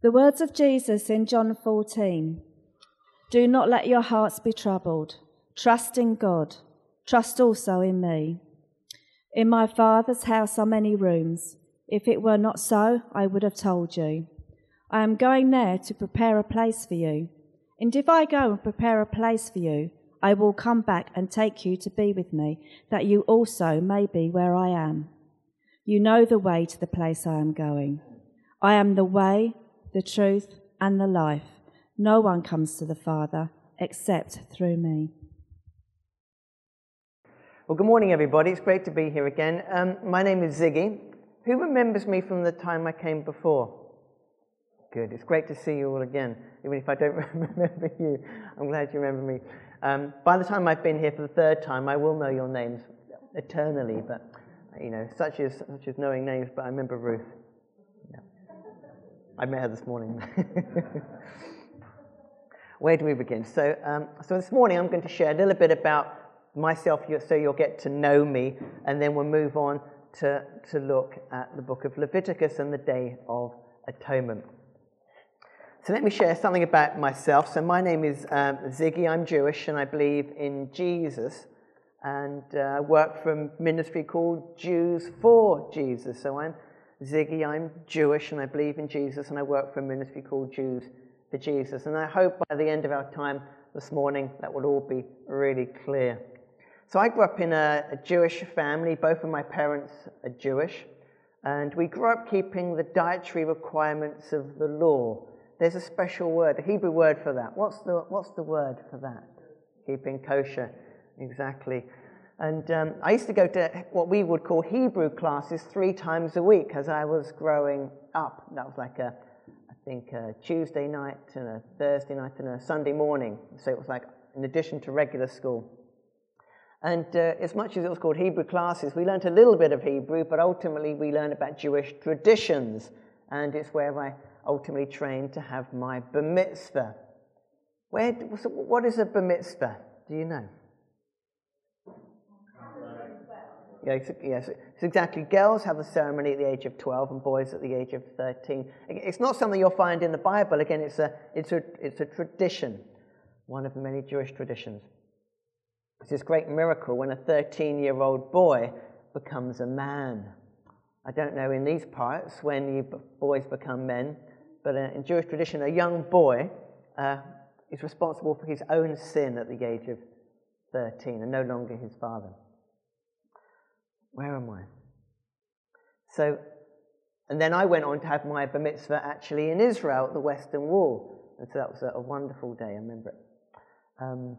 The words of Jesus in John 14. Do not let your hearts be troubled. Trust in God. Trust also in me. In my Father's house are many rooms. If it were not so, I would have told you. I am going there to prepare a place for you. And if I go and prepare a place for you, I will come back and take you to be with me, that you also may be where I am. You know the way to the place I am going. I am the way, the truth, and the life. No one comes to the Father except through me. Well, good morning, everybody. It's great to be here again. My name is Ziggy. Who remembers me from the time I came before? Good. It's great to see you all again. Even if I don't remember you, I'm glad you remember me. By the time I've been here for the third time, I will know your names eternally. But, you know, such is knowing names, but I remember Ruth. Yeah. I met her this morning. Where do we begin? So this morning I'm going to share a little bit about myself so you'll get to know me, and then we'll move on to look at the book of Leviticus and the Day of Atonement. So let me share something about myself. So my name is Ziggy. I'm Jewish and I believe in Jesus, and I work for a ministry called Jews for Jesus. So I'm Ziggy, I'm Jewish and I believe in Jesus, and I work for a ministry called Jews for Jesus. And I hope by the end of our time this morning that will all be really clear. So I grew up in a Jewish family. Both of my parents are Jewish, and we grew up keeping the dietary requirements of the law. There's a special word, a Hebrew word for that. What's the word for that? Keeping kosher, exactly. And I used to go to what we would call Hebrew classes 3 times a week as I was growing up. That was like a Tuesday night and a Thursday night and a Sunday morning. So it was like in addition to regular school. And as much as it was called Hebrew classes, we learned a little bit of Hebrew, but ultimately we learned about Jewish traditions. And it's where I ultimately trained to have my bar mitzvah. What is a bar mitzvah? Do you know? Yes, it's exactly. Girls have the ceremony at the age of 12 and boys at the age of 13. It's not something you'll find in the Bible. Again, it's a tradition, one of the many Jewish traditions. It's this great miracle when a 13-year-old boy becomes a man. I don't know in these parts when boys become men, but in Jewish tradition, a young boy is responsible for his own sin at the age of 13 and no longer his father. Where am I? So, and then I went on to have my bar mitzvah actually in Israel at the Western Wall. And so that was a wonderful day, I remember it.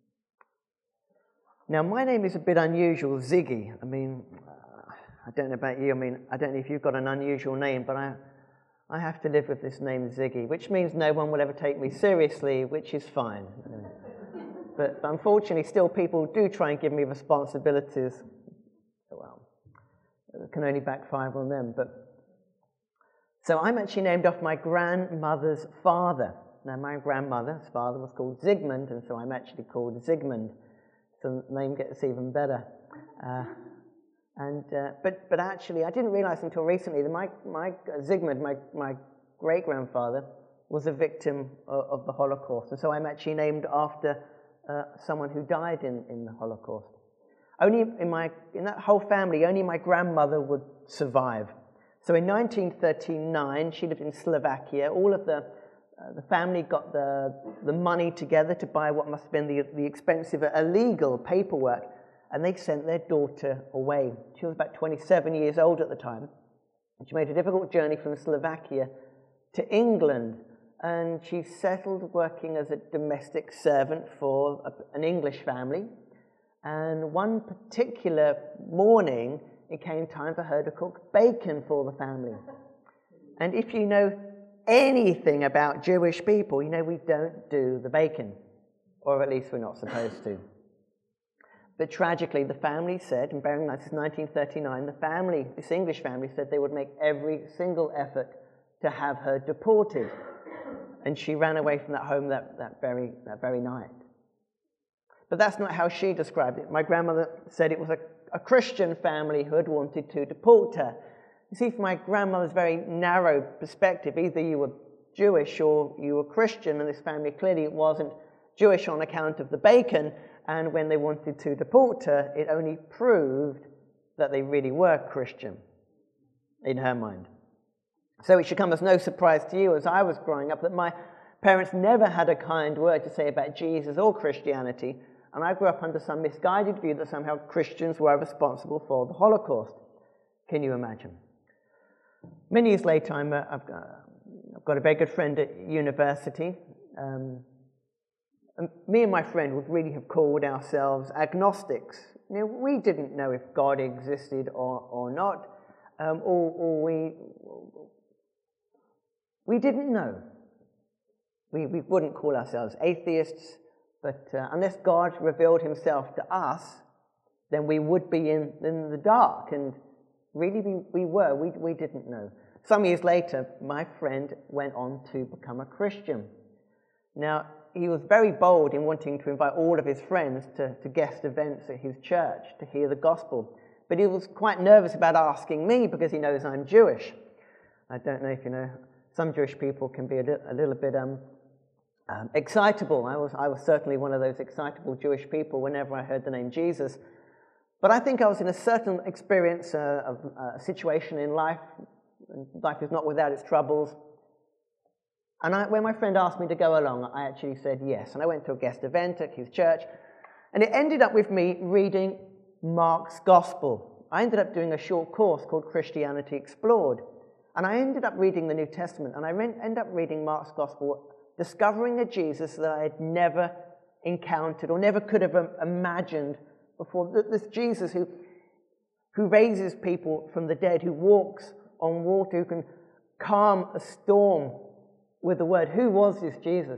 Now, my name is a bit unusual, Ziggy. I mean, I don't know about you. I mean, I don't know if you've got an unusual name, but I have to live with this name, Ziggy, which means no one will ever take me seriously, which is fine. But unfortunately, still people do try and give me responsibilities. Well, it can only backfire on them. So I'm actually named after my grandmother's father. Now, my grandmother's father was called Zygmunt, and so I'm actually called Zygmunt. So the name gets even better. But actually, I didn't realize until recently that my Zygmunt, my great-grandfather, was a victim of the Holocaust. And so I'm actually named after someone who died in the Holocaust. Only in that whole family, only my grandmother would survive. So in 1939, she lived in Slovakia. All of the family got the money together to buy what must have been the expensive illegal paperwork, and they sent their daughter away. She was about 27 years old at the time, and she made a difficult journey from Slovakia to England, and she settled working as a domestic servant for an English family. And one particular morning, it came time for her to cook bacon for the family. And if you know anything about Jewish people, you know we don't do the bacon, or at least we're not supposed to. But tragically, the family said, and bearing in mind this is 1939, this English family said they would make every single effort to have her deported. And she ran away from that home that very night. But that's not how she described it. My grandmother said it was a Christian family who had wanted to deport her. You see, from my grandmother's very narrow perspective, either you were Jewish or you were Christian, and this family clearly wasn't Jewish on account of the bacon, and when they wanted to deport her, it only proved that they really were Christian in her mind. So it should come as no surprise to you as I was growing up that my parents never had a kind word to say about Jesus or Christianity, and I grew up under some misguided view that somehow Christians were responsible for the Holocaust. Can you imagine? Many years later, I've got a very good friend at university. And me and my friend would really have called ourselves agnostics. You know, we didn't know if God existed or not, or we didn't know. We wouldn't call ourselves atheists, but unless God revealed himself to us, then we would be in the dark, and really we didn't know. Some years later, my friend went on to become a Christian. Now, he was very bold in wanting to invite all of his friends to guest events at his church to hear the gospel. But he was quite nervous about asking me because he knows I'm Jewish. I don't know if you know, some Jewish people can be a little bit excitable. I was certainly one of those excitable Jewish people whenever I heard the name Jesus. But I think I was in a certain experience of a situation in life. Life is not without its troubles. And when my friend asked me to go along, I actually said yes. And I went to a guest event at his church. And it ended up with me reading Mark's Gospel. I ended up doing a short course called Christianity Explored. And I ended up reading the New Testament. And I ended up reading Mark's Gospel, discovering a Jesus that I had never encountered or never could have imagined before. This Jesus who raises people from the dead, who walks on water, who can calm a storm with the word. Who was this Jesus?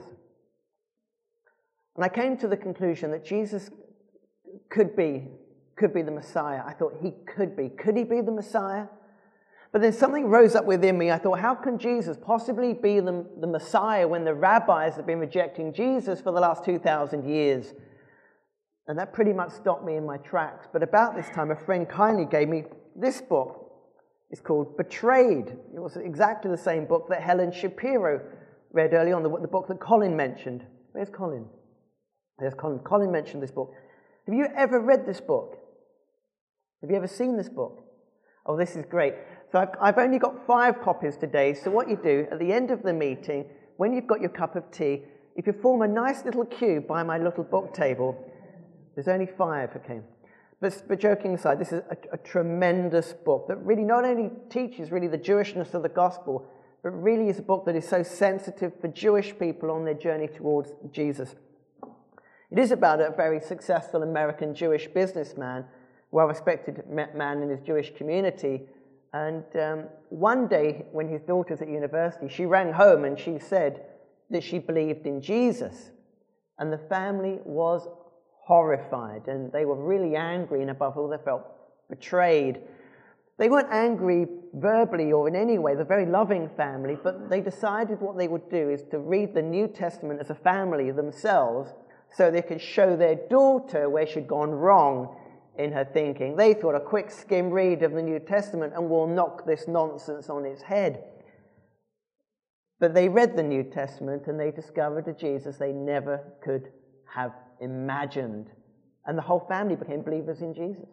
And I came to the conclusion that Jesus could be the Messiah. I thought he could be. Could he be the Messiah? But then something rose up within me. I thought, how can Jesus possibly be the Messiah when the rabbis have been rejecting Jesus for the last 2,000 years? And that pretty much stopped me in my tracks. But about this time, a friend kindly gave me this book. It's called Betrayed. It was exactly the same book that Helen Shapiro read early on, the book that Colin mentioned. Where's Colin? There's Colin. Colin mentioned this book. Have you ever read this book? Have you ever seen this book? Oh, this is great. So I've only got 5 copies today. So what you do, at the end of the meeting, when you've got your cup of tea, if you form a nice little queue by my little book table, there's only 5, okay? But joking aside, this is a tremendous book that really not only teaches really the Jewishness of the gospel, but really is a book that is so sensitive for Jewish people on their journey towards Jesus. It is about a very successful American Jewish businessman, well-respected man in his Jewish community. And one day, when his daughter's at university, she rang home and she said that she believed in Jesus. And the family was horrified, and they were really angry, and above all, they felt betrayed. They weren't angry verbally or in any way. They're a very loving family, but they decided what they would do is to read the New Testament as a family themselves so they could show their daughter where she'd gone wrong in her thinking. They thought a quick skim read of the New Testament and we'll knock this nonsense on its head. But they read the New Testament and they discovered a Jesus they never could have imagined. And the whole family became believers in Jesus.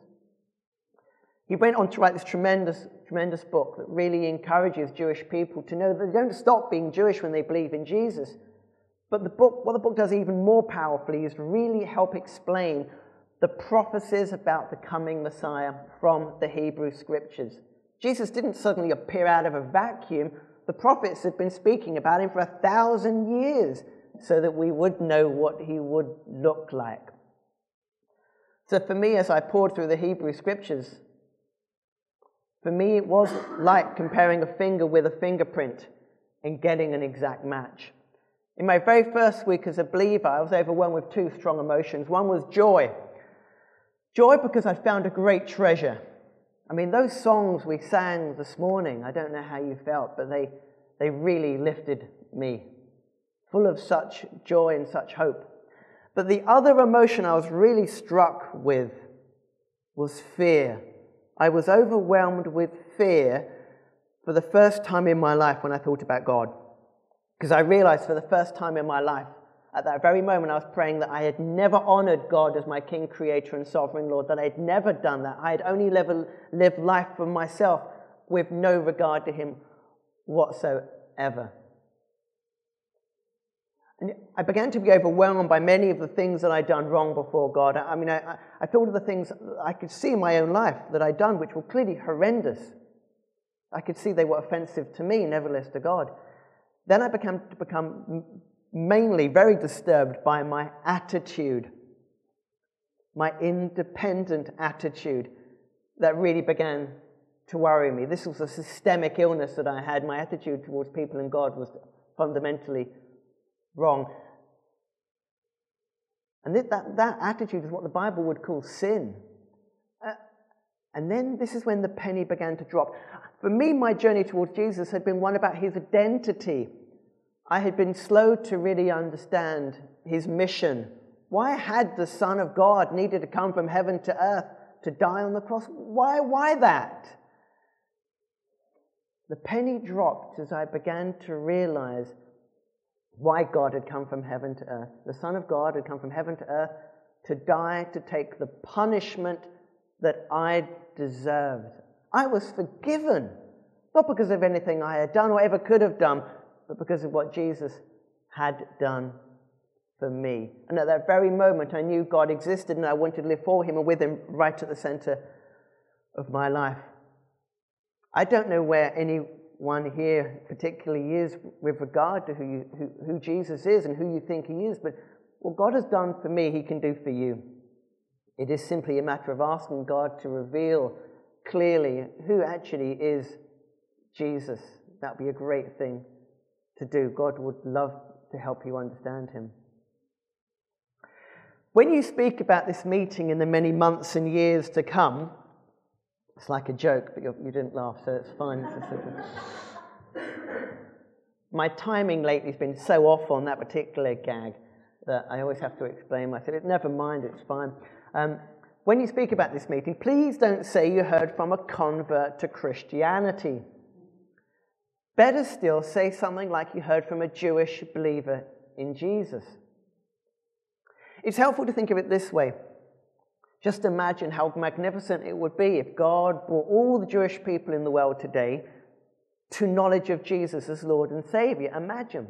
He went on to write this tremendous, tremendous book that really encourages Jewish people to know that they don't stop being Jewish when they believe in Jesus. But what the book does even more powerfully is really help explain the prophecies about the coming Messiah from the Hebrew Scriptures. Jesus didn't suddenly appear out of a vacuum. The prophets had been speaking about him for 1,000 years so that we would know what he would look like. So for me, as I poured through the Hebrew Scriptures, for me it was like comparing a finger with a fingerprint and getting an exact match. In my very first week as a believer, I was overwhelmed with 2 strong emotions. One was joy. Joy because I found a great treasure. I mean, those songs we sang this morning, I don't know how you felt, but they really lifted me, full of such joy and such hope. But the other emotion I was really struck with was fear. I was overwhelmed with fear for the first time in my life when I thought about God. Because I realized for the first time in my life, at that very moment I was praying, that I had never honored God as my King, Creator and Sovereign Lord, that I had never done that. I had only lived life for myself with no regard to him whatsoever. And I began to be overwhelmed by many of the things that I'd done wrong before God. I thought of the things I could see in my own life that I'd done, which were clearly horrendous. I could see they were offensive to me, nevertheless to God. Then I began to become mainly very disturbed by my attitude, my independent attitude that really began to worry me. This was a systemic illness that I had. My attitude towards people and God was fundamentally wrong. And that attitude is what the Bible would call sin. And then this is when the penny began to drop. For me, my journey towards Jesus had been one about his identity. I had been slow to really understand his mission. Why had the Son of God needed to come from heaven to earth to die on the cross? Why that? The penny dropped as I began to realize why God had come from heaven to earth. The Son of God had come from heaven to earth to die, to take the punishment that I deserved. I was forgiven, not because of anything I had done or ever could have done, but because of what Jesus had done for me. And at that very moment, I knew God existed and I wanted to live for him and with him right at the center of my life. I don't know where anyone here particularly is with regard to who Jesus is and who you think he is, but what God has done for me, he can do for you. It is simply a matter of asking God to reveal clearly who actually is Jesus. That would be a great thing to do. God would love to help you understand him. When you speak about this meeting in the many months and years to come, it's like a joke, but you didn't laugh, so it's fine. My timing lately has been so off on that particular gag that I always have to explain myself. Never mind, it's fine. When you speak about this meeting, please don't say you heard from a convert to Christianity. Better still, say something like you heard from a Jewish believer in Jesus. It's helpful to think of it this way. Just imagine how magnificent it would be if God brought all the Jewish people in the world today to knowledge of Jesus as Lord and Savior. Imagine.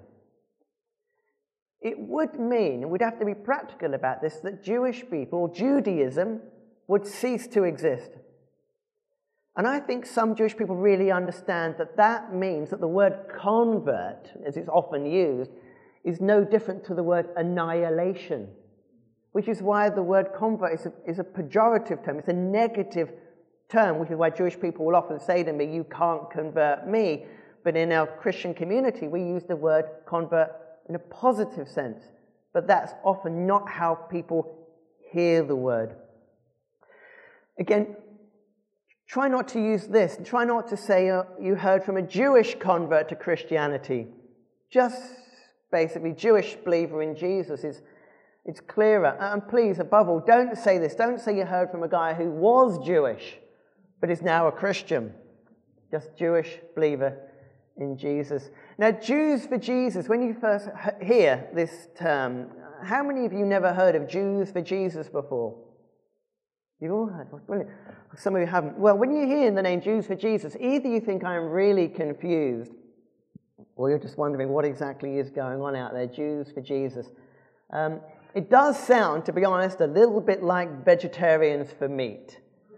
It would mean, and we'd have to be practical about this, that Jewish people, Judaism, would cease to exist. And I think some Jewish people really understand that that means that the word convert, as it's often used, is no different to the word annihilation, which is why the word convert is a pejorative term. It's a negative term, which is why Jewish people will often say to me, you can't convert me. But in our Christian community, we use the word convert in a positive sense. But that's often not how people hear the word. Again, try not to use this. Try not to say you heard from a Jewish convert to Christianity. Just basically Jewish believer in Jesus it's clearer. And please, above all, don't say this. Don't say you heard from a guy who was Jewish but is now a Christian. Just Jewish believer in Jesus. Now, Jews for Jesus, when you first hear this term, how many of you never heard of Jews for Jesus before? You've all heard. Brilliant. Some of you haven't. Well, when you hear the name Jews for Jesus, either you think I'm really confused, or you're just wondering what exactly is going on out there, Jews for Jesus. It does sound, to be honest, a little bit like vegetarians for meat.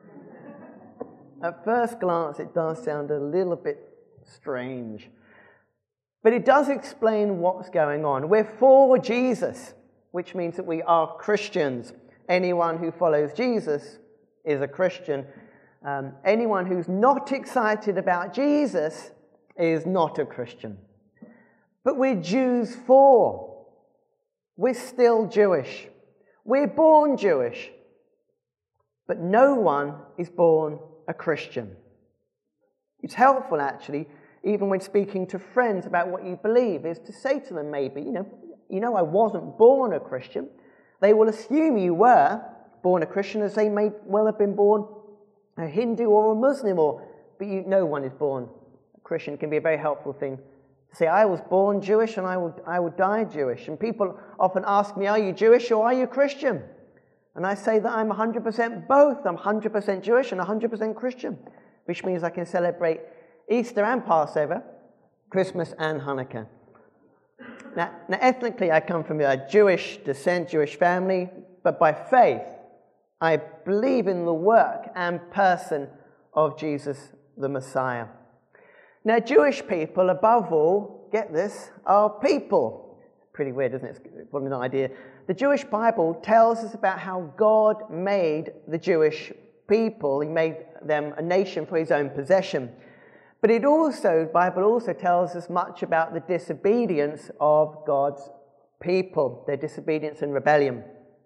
At first glance, it does sound a little bit strange. But it does explain what's going on. We're for Jesus, which means that we are Christians. Anyone who follows Jesus is a Christian. Anyone who's not excited about Jesus is not a Christian. But we're Jews for. We're still Jewish. We're born Jewish. But no one is born a Christian. It's helpful, actually, even when speaking to friends about what you believe, is to say to them maybe, you know, I wasn't born a Christian. They will assume you were born a Christian, as they may well have been born a Hindu or a Muslim, but no one is born a Christian. It can be a very helpful thing say, I was born Jewish and I will die Jewish. And people often ask me, are you Jewish or are you Christian? And I say that I'm 100% both. I'm 100% Jewish and 100% Christian, which means I can celebrate Easter and Passover, Christmas and Hanukkah. Now, ethnically, I come from a Jewish descent, Jewish family, but by faith, I believe in the work and person of Jesus the Messiah. Now, Jewish people, above all, get this, are people. Pretty weird, isn't it? It's probably not an idea. The Jewish Bible tells us about how God made the Jewish people. He made them a nation for his own possession. But the Bible also tells us much about the disobedience of God's people, their disobedience and rebellion.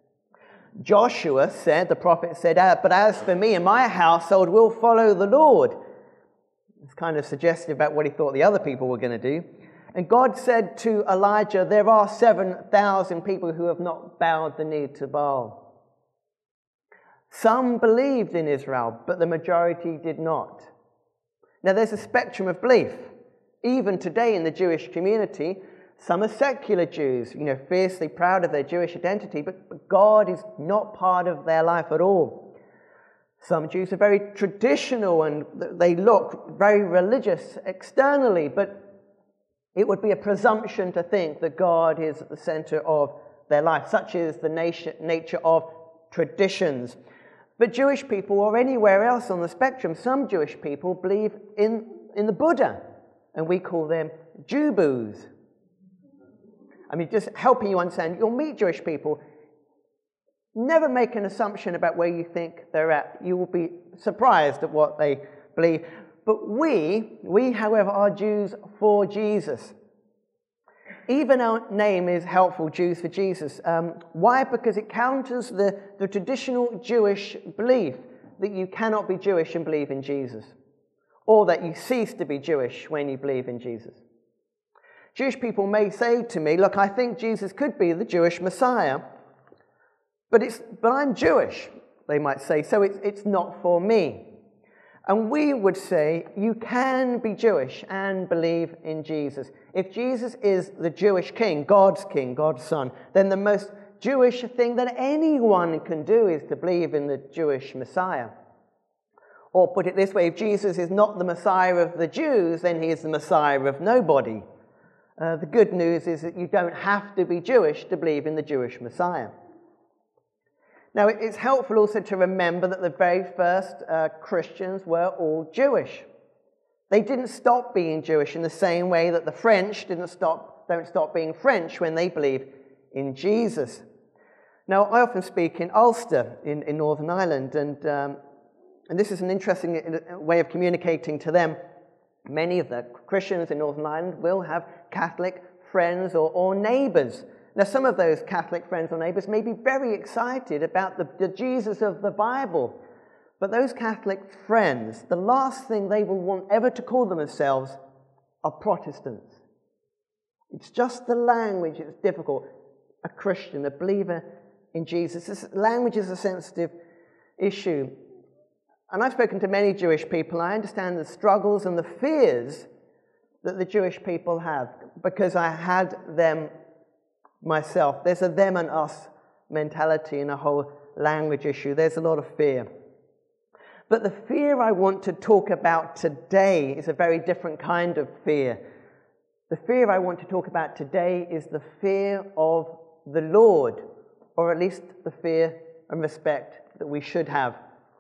Joshua the prophet said, but as for me and my household, we'll follow the Lord. It's kind of suggestive about what he thought the other people were going to do. And God said to Elijah, there are 7,000 people who have not bowed the knee to Baal. Some believed in Israel, but the majority did not. Now, there's a spectrum of belief. Even today in the Jewish community, some are secular Jews, fiercely proud of their Jewish identity, but God is not part of their life at all. Some Jews are very traditional and they look very religious externally, but it would be a presumption to think that God is at the center of their life. Such is the nature of traditions. But Jewish people, or anywhere else on the spectrum, some Jewish people believe in the Buddha, and we call them Jewboos. I mean, just helping you understand, you'll meet Jewish people. Never make an assumption about where you think they're at. You will be surprised at what they believe. But we, however, are Jews for Jesus. Even our name is helpful, Jews for Jesus. Why? Because it counters the traditional Jewish belief that you cannot be Jewish and believe in Jesus, or that you cease to be Jewish when you believe in Jesus. Jewish people may say to me, look, I think Jesus could be the Jewish Messiah, but I'm Jewish, they might say, so it's not for me. And we would say, you can be Jewish and believe in Jesus. If Jesus is the Jewish king, God's son, then the most Jewish thing that anyone can do is to believe in the Jewish Messiah. Or put it this way, if Jesus is not the Messiah of the Jews, then he is the Messiah of nobody. The good news is that you don't have to be Jewish to believe in the Jewish Messiah. Now, it's helpful also to remember that the very first Christians were all Jewish. They didn't stop being Jewish in the same way that the French don't stop being French when they believe in Jesus. Now, I often speak in Ulster in Northern Ireland, and this is an interesting way of communicating to them. Many of the Christians in Northern Ireland will have Catholic friends or neighbours. Now, some of those Catholic friends or neighbours may be very excited about the Jesus of the Bible, but those Catholic friends, the last thing they will want ever to call themselves are Protestants. It's just the language that's difficult. A Christian, a believer in Jesus. This language is a sensitive issue. And I've spoken to many Jewish people. I understand the struggles and the fears that the Jewish people have, because I had them myself. There's a them and us mentality in a whole language issue. There's a lot of fear. But the fear I want to talk about today is a very different kind of fear. The fear I want to talk about today is the fear of the Lord, or at least the fear and respect that we should have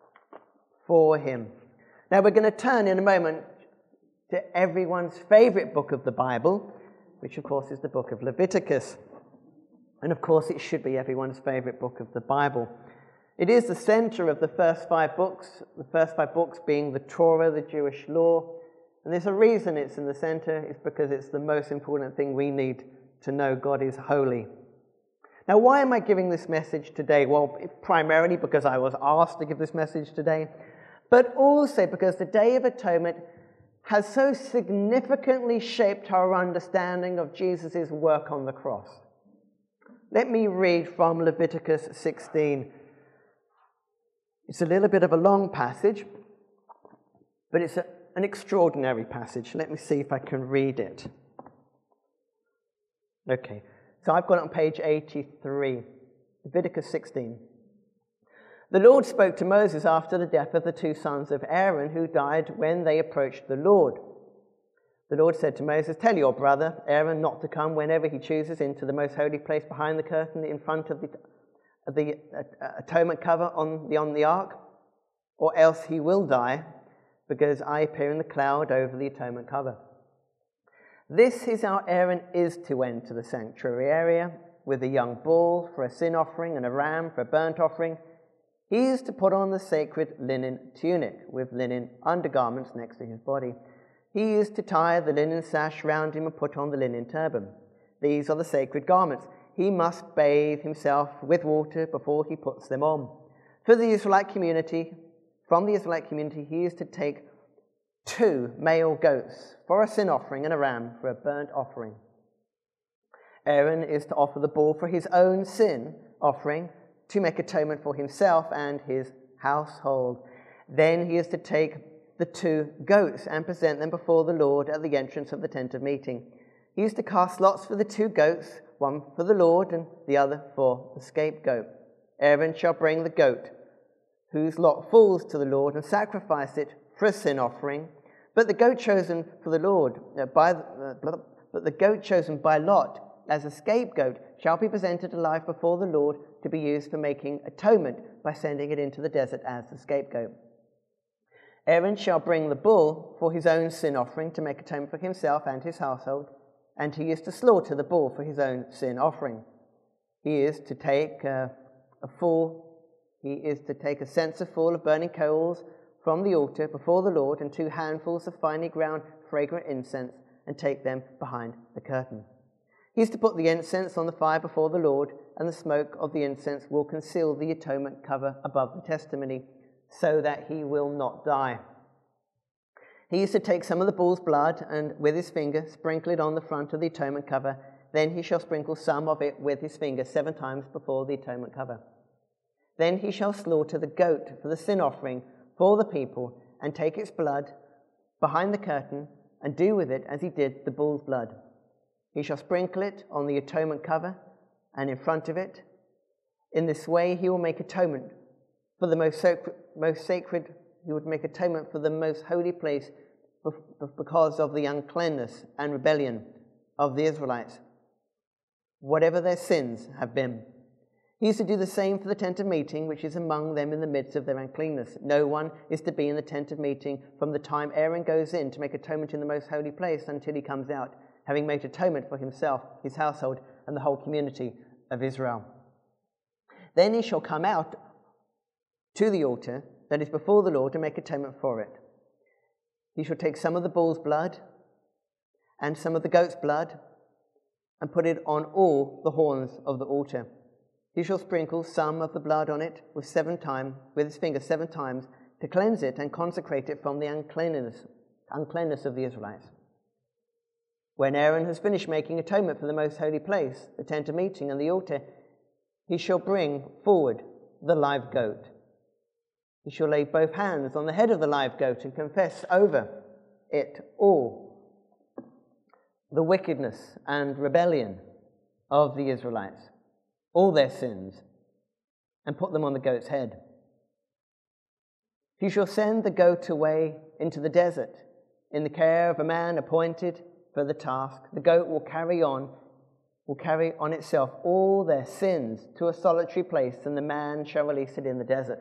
for him. Now, we're going to turn in a moment to everyone's favorite book of the Bible, which of course is the book of Leviticus. And of course it should be everyone's favorite book of the Bible. It is the center of the first 5 books, the first 5 books being the Torah, the Jewish law. And there's a reason it's in the center. It's because it's the most important thing we need to know. God is holy. Now, why am I giving this message today? Well, primarily because I was asked to give this message today, but also because the Day of Atonement has so significantly shaped our understanding of Jesus' work on the cross. Let me read from Leviticus 16. It's a little bit of a long passage, but it's an extraordinary passage. Let me see if I can read it. Okay, so I've got it on page 83, Leviticus 16. The Lord spoke to Moses after the death of the two sons of Aaron who died when they approached the Lord. The Lord said to Moses, "Tell your brother Aaron not to come whenever he chooses into the most holy place behind the curtain in front of the atonement cover on the ark, or else he will die, because I appear in the cloud over the atonement cover. This is how Aaron is to enter the sanctuary area, with a young bull for a sin offering and a ram for a burnt offering. He is to put on the sacred linen tunic with linen undergarments next to his body. He is to tie the linen sash round him and put on the linen turban. These are the sacred garments. He must bathe himself with water before he puts them on. From the Israelite community, he is to take 2 male goats for a sin offering and a ram for a burnt offering. Aaron is to offer the bull for his own sin offering to make atonement for himself and his household. Then he is to take the 2 goats and present them before the Lord at the entrance of the tent of meeting. He is to cast lots for the 2 goats, one for the Lord and the other for the scapegoat. Aaron shall bring the goat whose lot falls to the Lord and sacrifice it for a sin offering. But the goat chosen for the Lord by lot as a scapegoat shall be presented alive before the Lord to be used for making atonement by sending it into the desert as the scapegoat. Aaron shall bring the bull for his own sin offering to make atonement for himself and his household, and he is to slaughter the bull for his own sin offering. He is to take a censer full of burning coals from the altar before the Lord, and 2 handfuls of finely ground fragrant incense, and take them behind the curtain. He is to put the incense on the fire before the Lord, and the smoke of the incense will conceal the atonement cover above the testimony, so that he will not die. He is to take some of the bull's blood, and with his finger sprinkle it on the front of the atonement cover. Then he shall sprinkle some of it with his finger 7 times before the atonement cover. Then he shall slaughter the goat for the sin offering for the people, and take its blood behind the curtain, and do with it as he did the bull's blood. He shall sprinkle it on the atonement cover and in front of it. In this way he will make atonement for the most sacred. He would make atonement for the most holy place because of the uncleanness and rebellion of the Israelites, whatever their sins have been. He is to do the same for the tent of meeting, which is among them in the midst of their uncleanness. No one is to be in the tent of meeting from the time Aaron goes in to make atonement in the most holy place until he comes out, having made atonement for himself, his household, and the whole community of Israel. Then he shall come out to the altar that is before the Lord to make atonement for it. He shall take some of the bull's blood and some of the goat's blood and put it on all the horns of the altar. He shall sprinkle some of the blood on it with his finger 7 times to cleanse it and consecrate it from the uncleanness of the Israelites. When Aaron has finished making atonement for the most holy place, the tent of meeting and the altar, he shall bring forward the live goat. He shall lay both hands on the head of the live goat and confess over it all the wickedness and rebellion of the Israelites, all their sins, and put them on the goat's head. He shall send the goat away into the desert in the care of a man appointed for the task. The goat will carry on itself all their sins to a solitary place, and the man shall release it in the desert.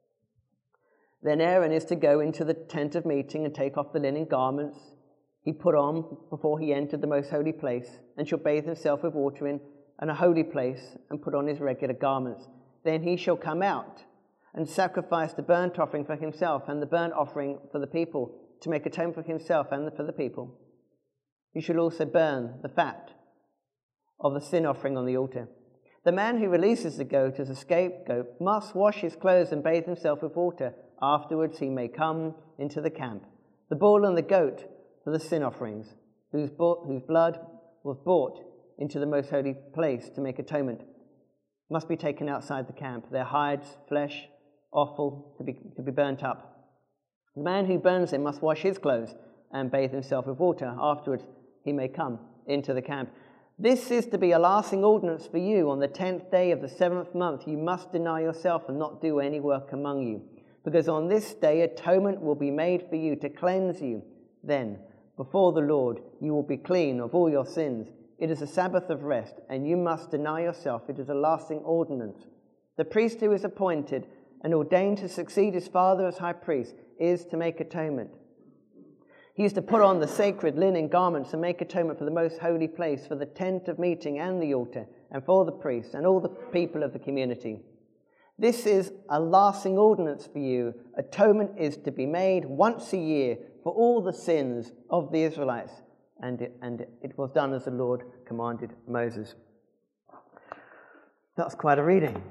Then Aaron is to go into the tent of meeting and take off the linen garments he put on before he entered the most holy place, and shall bathe himself with water in a holy place and put on his regular garments. Then he shall come out and sacrifice the burnt offering for himself and the burnt offering for the people, to make atonement for himself and for the people. He shall also burn the fat of the sin offering on the altar. The man who releases the goat as a scapegoat must wash his clothes and bathe himself with water. Afterwards he may come into the camp. The bull and the goat for the sin offerings, whose blood was brought into the most holy place to make atonement, must be taken outside the camp, their hides, flesh, offal to be burnt up. The man who burns them must wash his clothes and bathe himself with water. Afterwards he may come into the camp. This is to be a lasting ordinance for you. On the 10th day of the 7th month, you must deny yourself and not do any work among you. Because on this day, atonement will be made for you to cleanse you. Then, before the Lord, you will be clean of all your sins. It is a Sabbath of rest, and you must deny yourself. It is a lasting ordinance. The priest who is appointed and ordained to succeed his father as high priest is to make atonement. He is to put on the sacred linen garments and make atonement for the most holy place, for the tent of meeting and the altar, and for the priests and all the people of the community. This is a lasting ordinance for you. Atonement is to be made once a year for all the sins of the Israelites. And it was done as the Lord commanded Moses. That's quite a reading.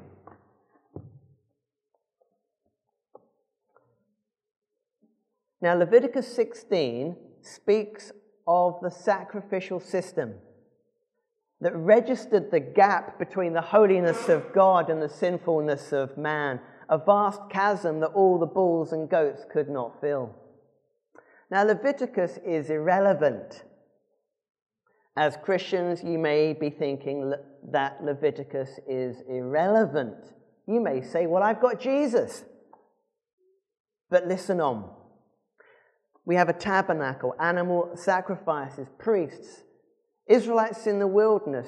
Now, Leviticus 16 speaks of the sacrificial system that registered the gap between the holiness of God and the sinfulness of man, a vast chasm that all the bulls and goats could not fill. Now, Leviticus is irrelevant. As Christians, you may be thinking that Leviticus is irrelevant. You may say, well, I've got Jesus. But listen on. We have a tabernacle, animal sacrifices, priests. Israelites in the wilderness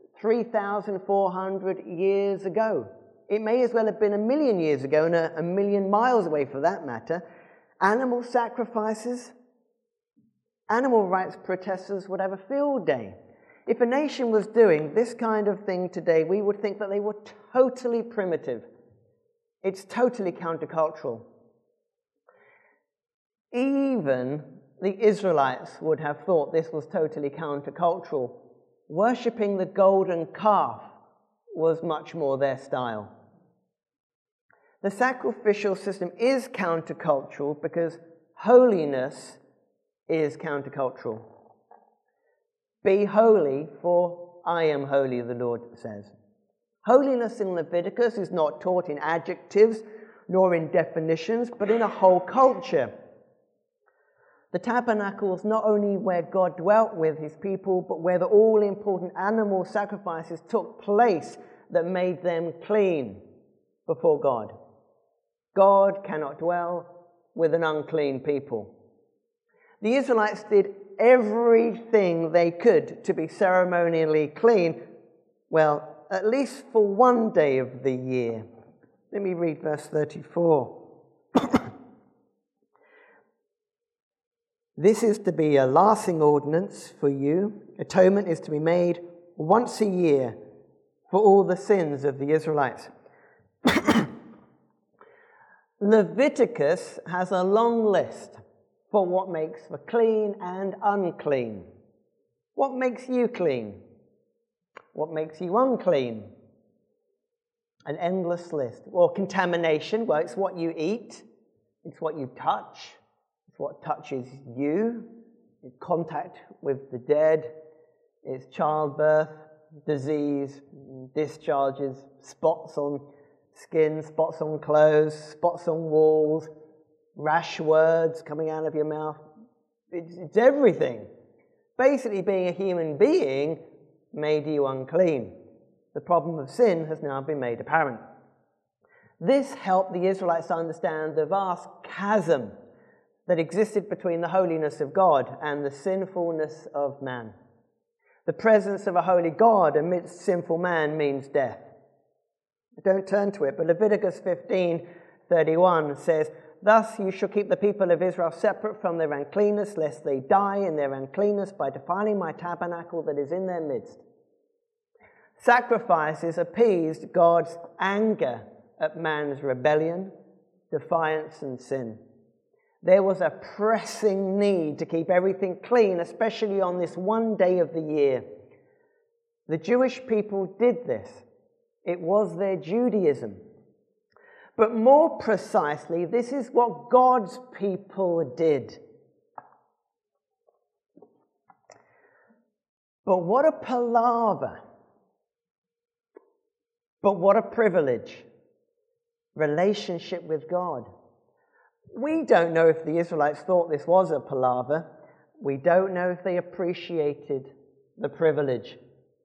3,400 years ago. It may as well have been 1,000,000 years ago and a million miles away for that matter. Animal sacrifices. Animal rights protesters would have a field day. If a nation was doing this kind of thing today, we would think that they were totally primitive. It's totally countercultural. Even the Israelites would have thought this was totally countercultural. Worshipping the golden calf was much more their style. The sacrificial system is countercultural because holiness is countercultural. Be holy, for I am holy, the Lord says. Holiness in Leviticus is not taught in adjectives nor in definitions, but in a whole culture. The tabernacle was not only where God dwelt with his people, but where the all-important animal sacrifices took place that made them clean before God. God cannot dwell with an unclean people. The Israelites did everything they could to be ceremonially clean, well, at least for one day of the year. Let me read verse 34. This is to be a lasting ordinance for you. Atonement is to be made once a year for all the sins of the Israelites. Leviticus has a long list for what makes for clean and unclean. What makes you clean? What makes you unclean? An endless list. Well, contamination, well, it's what you eat. It's what you touch. It's what touches you. It's contact with the dead. It's childbirth, disease, discharges, spots on skin, spots on clothes, spots on walls, rash words coming out of your mouth. It's everything. Basically, being a human being made you unclean. The problem of sin has now been made apparent. This helped the Israelites understand the vast chasm that existed between the holiness of God and the sinfulness of man. The presence of a holy God amidst sinful man means death. Don't turn to it, but Leviticus 15:31 says, "Thus you shall keep the people of Israel separate from their uncleanness, lest they die in their uncleanness by defiling my tabernacle that is in their midst." Sacrifices appeased God's anger at man's rebellion, defiance, and sin. There was a pressing need to keep everything clean, especially on this one day of the year. The Jewish people did this. It was their Judaism. But more precisely, this is what God's people did. But what a palaver. But what a privilege. Relationship with God. We don't know if the Israelites thought this was a palaver. We don't know if they appreciated the privilege.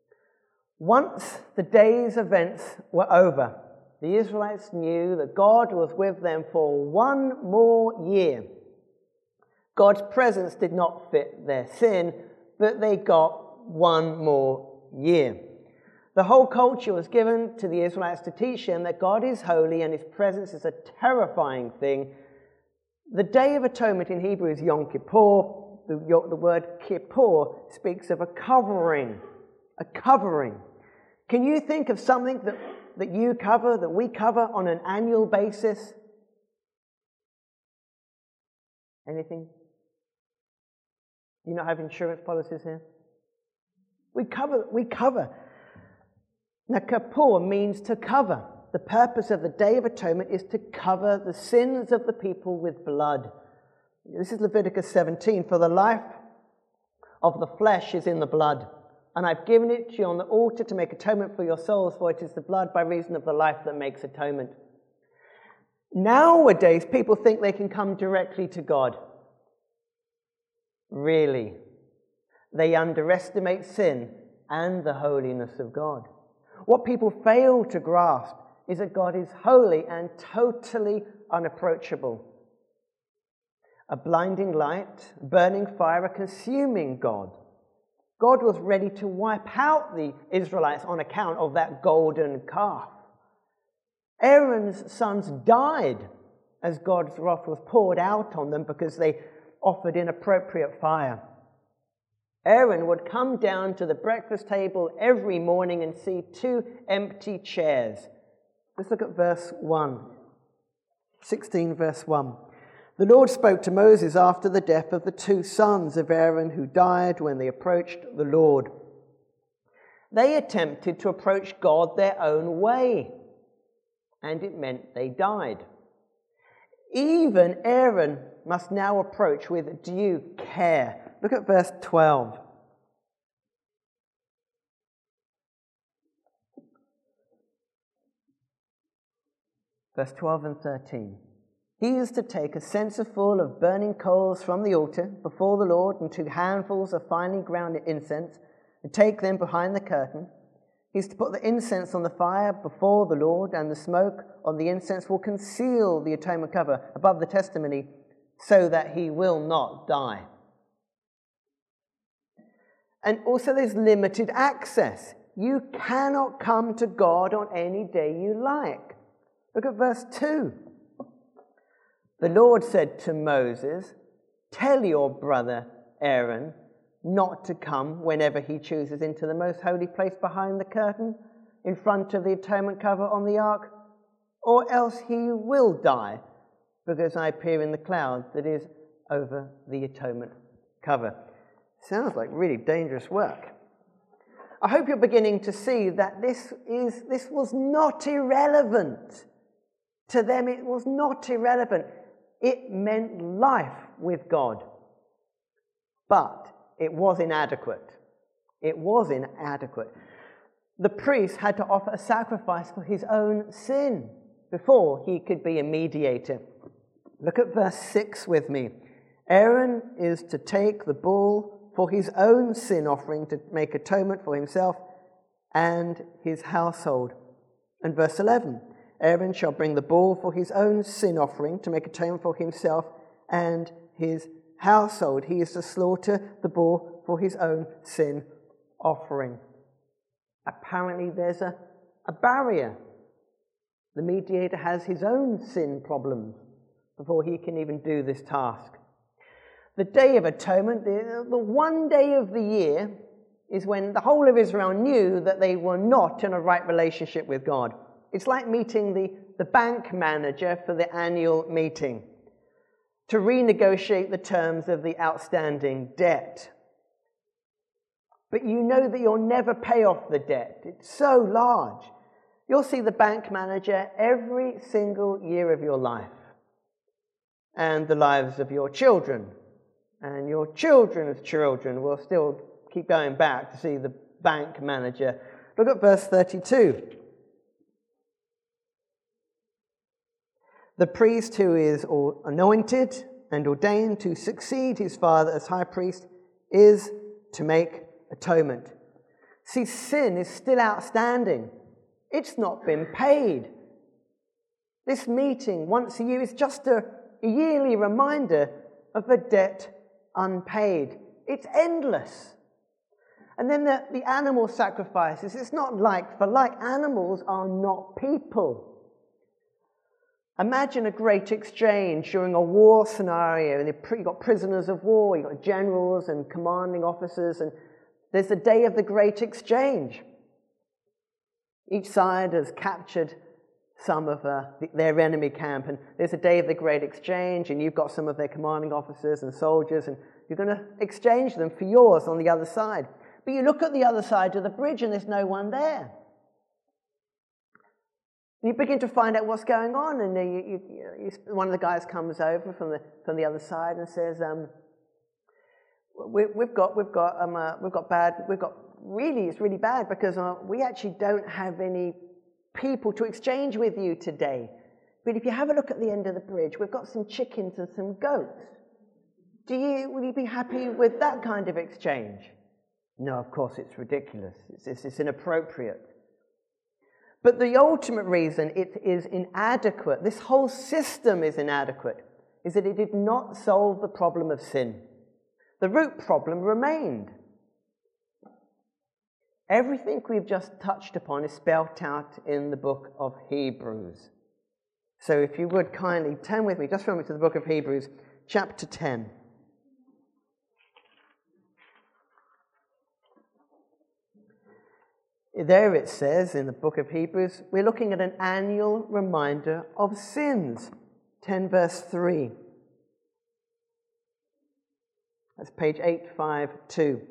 Once the day's events were over, the Israelites knew that God was with them for one more year. God's presence did not fit their sin, but they got one more year. The whole culture was given to the Israelites to teach them that God is holy and his presence is a terrifying thing. The Day of Atonement in Hebrew is Yom Kippur. The word Kippur speaks of a covering. A covering. Can you think of something that you cover, that we cover on an annual basis? Anything? Do you not have insurance policies here? We cover. Now, Kippur means to cover. The purpose of the Day of Atonement is to cover the sins of the people with blood. This is Leviticus 17. For the life of the flesh is in the blood, and I've given it to you on the altar to make atonement for your souls, for it is the blood by reason of the life that makes atonement. Nowadays, people think they can come directly to God. Really? They underestimate sin and the holiness of God. What people fail to grasp is that God is holy and totally unapproachable. A blinding light, burning fire, a consuming God. God was ready to wipe out the Israelites on account of that golden calf. Aaron's sons died as God's wrath was poured out on them because they offered inappropriate fire. Aaron would come down to the breakfast table every morning and see 2 empty chairs. Let's look at verse 1. 16 verse 1. The Lord spoke to Moses after the death of the 2 sons of Aaron who died when they approached the Lord. They attempted to approach God their own way, and it meant they died. Even Aaron must now approach with due care. Look at verse 12. Verse 12 and 13. He is to take a censerful of burning coals from the altar before the Lord and 2 handfuls of finely ground incense and take them behind the curtain. He is to put the incense on the fire before the Lord, and the smoke on the incense will conceal the atonement cover above the testimony so that he will not die. And also there's limited access. You cannot come to God on any day you like. Look at verse 2. The Lord said to Moses, "Tell your brother Aaron not to come whenever he chooses into the most holy place behind the curtain in front of the atonement cover on the ark, or else he will die, because I appear in the cloud that is over the atonement cover." Sounds like really dangerous work. I hope you're beginning to see that this was not irrelevant. To them it was not irrelevant. It meant life with God. But it was inadequate. It was inadequate. The priest had to offer a sacrifice for his own sin before he could be a mediator. Look at verse 6 with me. Aaron is to take the bull for his own sin offering to make atonement for himself and his household. And verse 11, Aaron shall bring the bull for his own sin offering to make atonement for himself and his household. He is to slaughter the bull for his own sin offering. Apparently there's a barrier. The mediator has his own sin problems before he can even do this task. The Day of Atonement, the one day of the year, is when the whole of Israel knew that they were not in a right relationship with God. It's like meeting the bank manager for the annual meeting to renegotiate the terms of the outstanding debt. But you know that you'll never pay off the debt. It's so large. You'll see the bank manager every single year of your life, and the lives of your children. And your children's children will still keep going back to see the bank manager. Look at verse 32. The priest who is anointed and ordained to succeed his father as high priest is to make atonement. See, sin is still outstanding. It's not been paid. This meeting once a year is just a yearly reminder of a debt unpaid. It's endless. And then the animal sacrifices, it's not like for like. Animals are not people. Imagine a great exchange during a war scenario, and you've got prisoners of war, you've got generals and commanding officers, and there's the day of the great exchange. Each side has captured some of their enemy camp, and there's a day of the great exchange, and you've got some of their commanding officers and soldiers, and you're going to exchange them for yours on the other side. But you look at the other side of the bridge, and there's no one there. You begin to find out what's going on, and one of the guys comes over from the other side and says, it's really bad because we actually don't have any people to exchange with you today. But if you have a look at the end of the bridge, we've got some chickens and some goats. Will you be happy with that kind of exchange? No, of course it's ridiculous. It's inappropriate. But the ultimate reason it is inadequate, this whole system is inadequate, is that it did not solve the problem of sin. The root problem remained. Everything we've just touched upon is spelt out in the book of Hebrews. So if you would kindly turn with me, just from me to the book of Hebrews, chapter 10. There it says in the book of Hebrews, we're looking at an annual reminder of sins. 10 verse 3. That's page 852.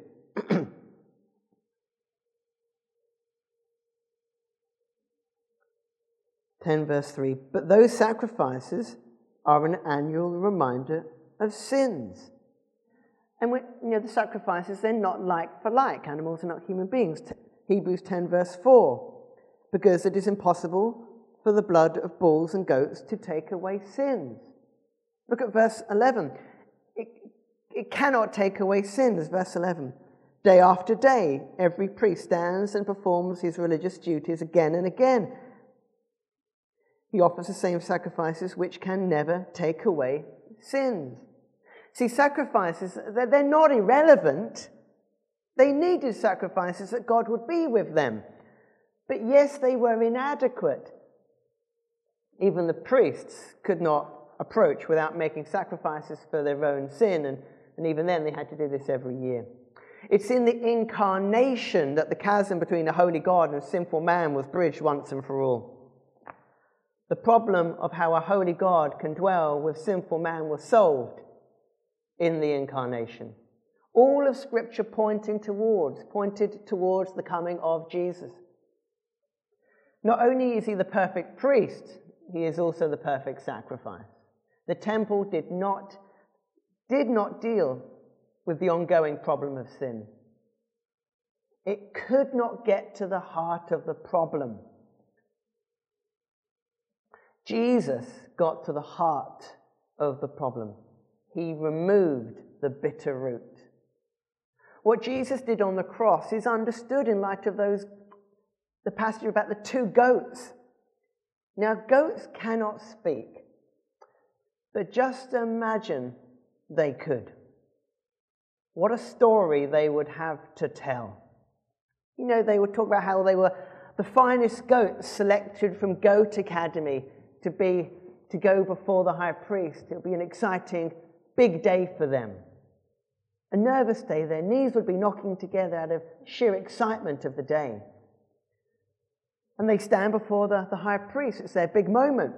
10 verse 3. But those sacrifices are an annual reminder of sins. And the sacrifices, they're not like for like. Animals are not human beings. Hebrews 10 verse 4, because it is impossible for the blood of bulls and goats to take away sins. Look at verse 11. It cannot take away sins, verse 11. Day after day, every priest stands and performs his religious duties again and again. He offers the same sacrifices which can never take away sins. See, sacrifices, they're not irrelevant. They needed sacrifices that God would be with them. But yes, they were inadequate. Even the priests could not approach without making sacrifices for their own sin, and even then they had to do this every year. It's in the incarnation that the chasm between the holy God and sinful man was bridged once and for all. The problem of how a holy God can dwell with sinful man was solved in the incarnation. All of Scripture pointed towards the coming of Jesus. Not only is he the perfect priest, he is also the perfect sacrifice. The temple did not deal with the ongoing problem of sin. It could not get to the heart of the problem. Jesus got to the heart of the problem. He removed the bitter root. What Jesus did on the cross is understood in light of the passage about the two goats. Now, goats cannot speak, but just imagine they could. What a story they would have to tell. They would talk about how they were the finest goats selected from Goat Academy to go before the high priest. It would be an exciting, big day for them. A nervous day, their knees would be knocking together out of sheer excitement of the day. And they stand before the high priest. It's their big moment.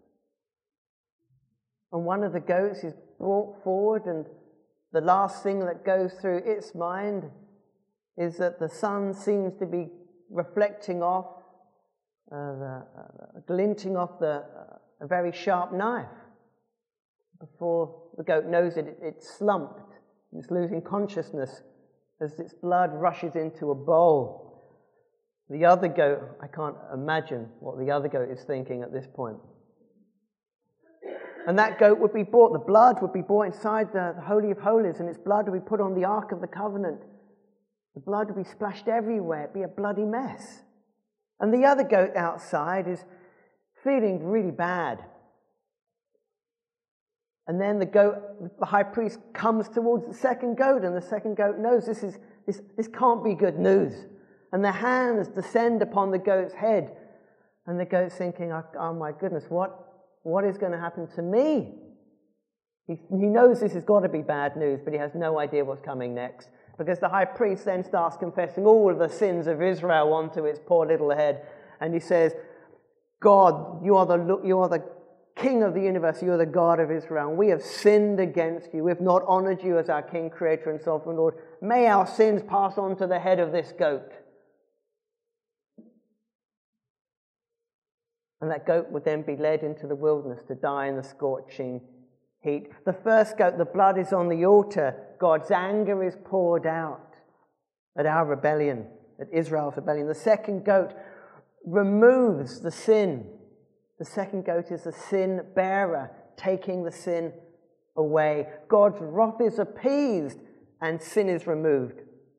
And one of the goats is brought forward, and the last thing that goes through its mind is that the sun seems to be reflecting off, glinting off a very sharp knife. Before the goat knows it, it's slumped. It's losing consciousness as its blood rushes into a bowl. The other goat, I can't imagine what the other goat is thinking at this point. And that goat would be brought, the blood would be brought inside the Holy of Holies, and its blood would be put on the Ark of the Covenant. The blood would be splashed everywhere. It'd be a bloody mess. And the other goat outside is feeling really bad. And then the high priest comes towards the second goat, and the second goat knows this can't be good news. And the hands descend upon the goat's head. And the goat's thinking, oh my goodness, what is going to happen to me? He knows this has got to be bad news, but he has no idea what's coming next. Because the high priest then starts confessing all of the sins of Israel onto its poor little head. And he says, God, you are the King of the universe, you are the God of Israel. And we have sinned against you. We have not honored you as our King, Creator, and Sovereign Lord. May our sins pass on to the head of this goat. And that goat would then be led into the wilderness to die in the scorching heat. The first goat, the blood is on the altar. God's anger is poured out at our rebellion, at Israel's rebellion. The second goat removes the sin. The second goat is the sin bearer, taking the sin away. God's wrath is appeased and sin is removed.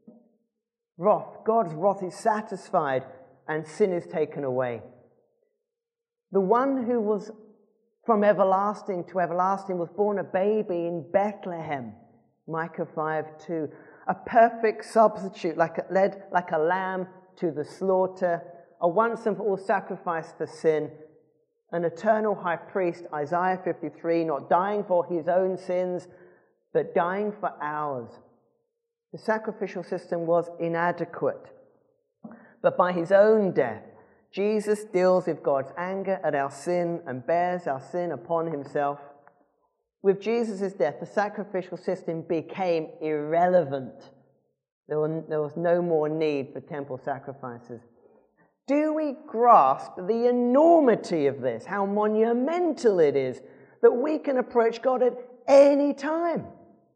God's wrath is satisfied and sin is taken away. The one who was from everlasting to everlasting was born a baby in Bethlehem, Micah 5:2. A perfect substitute, led like a lamb to the slaughter, a once and for all sacrifice for sin, an eternal high priest, Isaiah 53, not dying for his own sins, but dying for ours. The sacrificial system was inadequate, but by his own death, Jesus deals with God's anger at our sin and bears our sin upon himself. With Jesus' death, the sacrificial system became irrelevant. There was no more need for temple sacrifices. Do we grasp the enormity of this, how monumental it is that we can approach God at any time?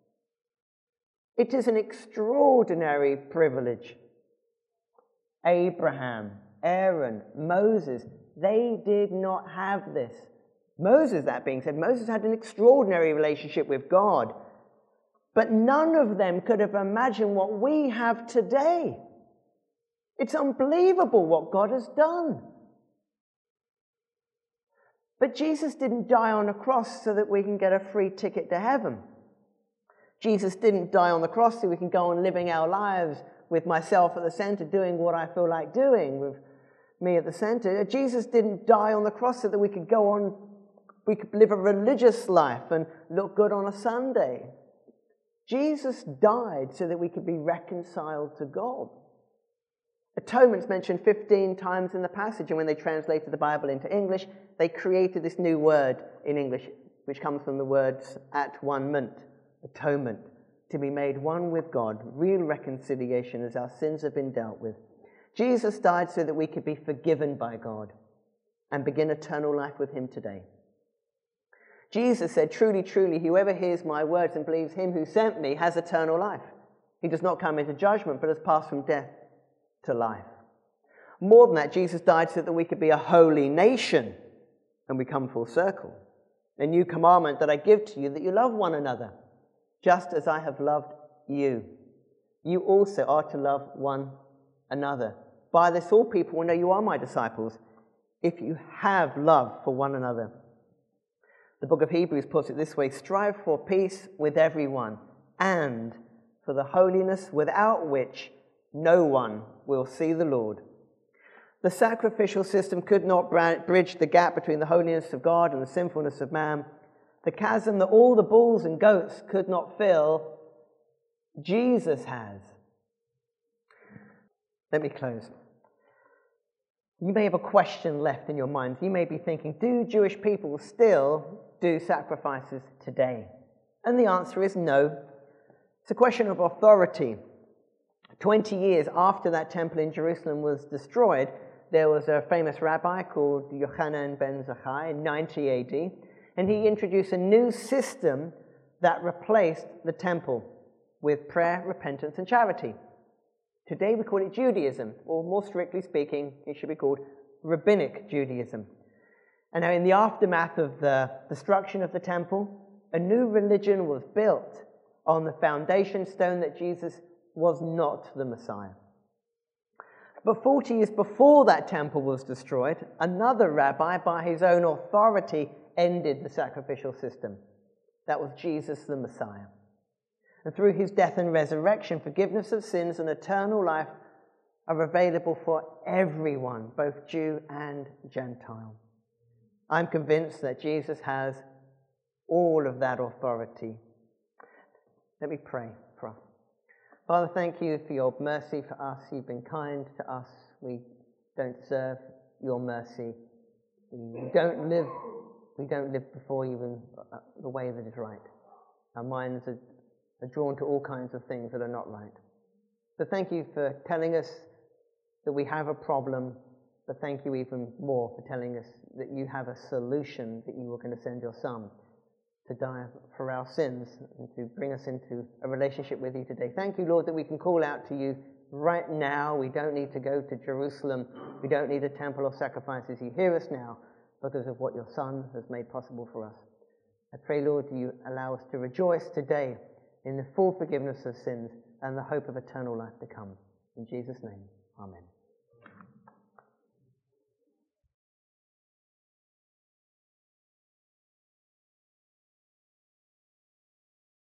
It is an extraordinary privilege. Abraham, Aaron, Moses, they did not have this. Moses, that being said, Moses had an extraordinary relationship with God, but none of them could have imagined what we have today. It's unbelievable what God has done. But Jesus didn't die on a cross so that we can get a free ticket to heaven. Jesus didn't die on the cross so we can go on living our lives with myself at the center, doing what I feel like doing, with me at the center. Jesus didn't die on the cross so that we could we could live a religious life and look good on a Sunday. Jesus died so that we could be reconciled to God. Atonement's mentioned 15 times in the passage, and when they translated the Bible into English, they created this new word in English, which comes from the words at-one-ment, atonement, to be made one with God, real reconciliation as our sins have been dealt with. Jesus died so that we could be forgiven by God and begin eternal life with him today. Jesus said, "Truly, truly, whoever hears my words and believes him who sent me has eternal life. He does not come into judgment, but has passed from death to life." More than that, Jesus died so that we could be a holy nation, and we come full circle. A new commandment that I give to you, that you love one another, just as I have loved you. You also are to love one another. By this all people will know you are my disciples, if you have love for one another. The book of Hebrews puts it this way: strive for peace with everyone, and for the holiness without which no one will see the Lord. The sacrificial system could not bridge the gap between the holiness of God and the sinfulness of man. The chasm that all the bulls and goats could not fill, Jesus has. Let me close. You may have a question left in your mind. You may be thinking, do Jewish people still do sacrifices today? And the answer is no. It's a question of authority. 20 years after that temple in Jerusalem was destroyed, there was a famous rabbi called Yochanan ben Zakkai in 90 AD, and he introduced a new system that replaced the temple with prayer, repentance, and charity. Today we call it Judaism, or more strictly speaking, it should be called Rabbinic Judaism. And now in the aftermath of the destruction of the temple, a new religion was built on the foundation stone that Jesus was not the Messiah. But 40 years before that temple was destroyed, another rabbi, by his own authority, ended the sacrificial system. That was Jesus the Messiah. And through his death and resurrection, forgiveness of sins and eternal life are available for everyone, both Jew and Gentile. I'm convinced that Jesus has all of that authority. Let me pray for us. Father, thank you for your mercy for us. You've been kind to us. We don't deserve your mercy. We don't live before you in the way that is right. Our minds are drawn to all kinds of things that are not right. So thank you for telling us that we have a problem, but thank you even more for telling us that you have a solution, that you were going to send your Son to die for our sins and to bring us into a relationship with you today. Thank you, Lord, that we can call out to you right now. We don't need to go to Jerusalem. We don't need a temple of sacrifices. You hear us now because of what your Son has made possible for us. I pray, Lord, you allow us to rejoice today in the full forgiveness of sins and the hope of eternal life to come. In Jesus' name, amen.